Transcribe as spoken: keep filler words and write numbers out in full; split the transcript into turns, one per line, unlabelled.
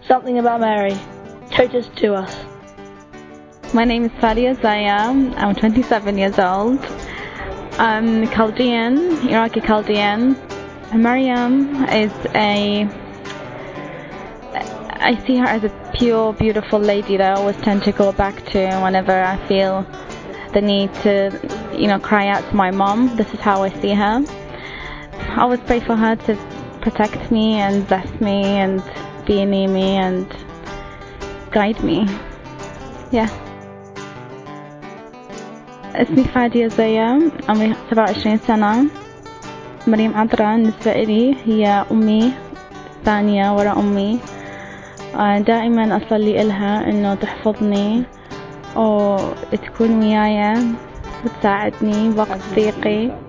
Something about Mary. Toast to us.
My name is Sadia Zaya. I'm twenty-seven years old. I'm Chaldean, Iraqi Chaldean. Maryam is a... I see her as a pure, beautiful lady that I always tend to go back to whenever I feel the need to, you know, cry out to my mom. This is how I see her. I always pray for her to protect me and bless me and be near me and guide me. Yeah. اسمي فادية زيا، عمري سبعة وعشرين سنة. مريم عذرا بالنسبة إلي هي أمي الثانية وراء أمي. دائما أصلي إلها إنه تحفظني وتكون وياي وتساعدني بوقت ضيقي.